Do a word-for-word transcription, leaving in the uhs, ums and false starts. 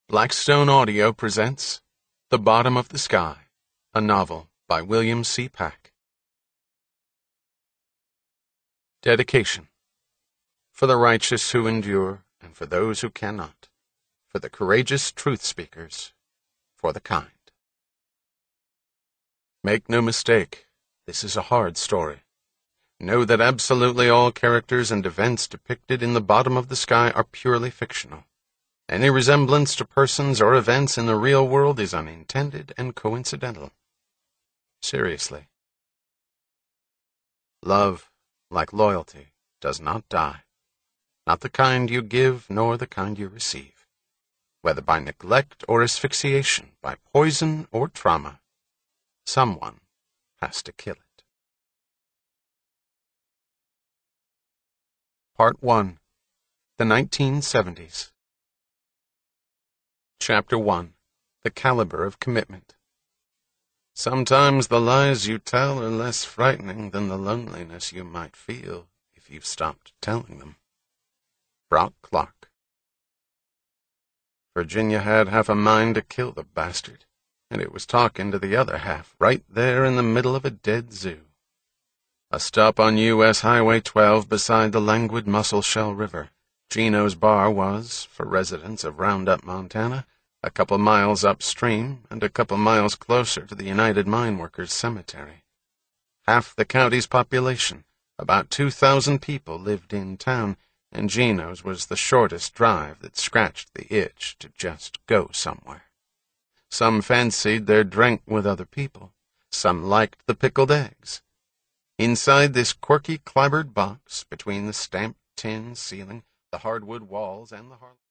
Blackstone Audio presents The Bottom of the Sky, a novel by William C. Pack. Dedication. For the righteous who endure, and for those who cannot, for the courageous truth speakers, for the kind. Make no mistake, this is a hard story. Know that absolutely all characters and events depicted in The Bottom of the Sky are purely fictional. Any resemblance to persons or events in the real world is unintended and coincidental. Seriously. Love, like loyalty, does not die. Not the kind you give, nor the kind you receive. Whether by neglect or asphyxiation, by poison or trauma, someone has to kill it. Part one. The nineteen seventies. Chapter one. The Caliber of Commitment. Sometimes the lies you tell are less frightening than the loneliness you might feel if you stopped telling them. Brock Clark. Virginia had half a mind to kill the bastard, and it was talking to the other half right there in the middle of a dead zoo. A stop on U S Highway twelve beside the languid Musselshell River. Gino's bar was, for residents of Roundup, Montana, a couple miles upstream and a couple miles closer to the United Mine Workers Cemetery. Half the county's population, about two thousand people, lived in town, and Gino's was the shortest drive that scratched the itch to just go somewhere. Some fancied their drink with other people. Some liked the pickled eggs. Inside this quirky clapboard box, between the stamped tin ceiling, the hardwood walls, and the har-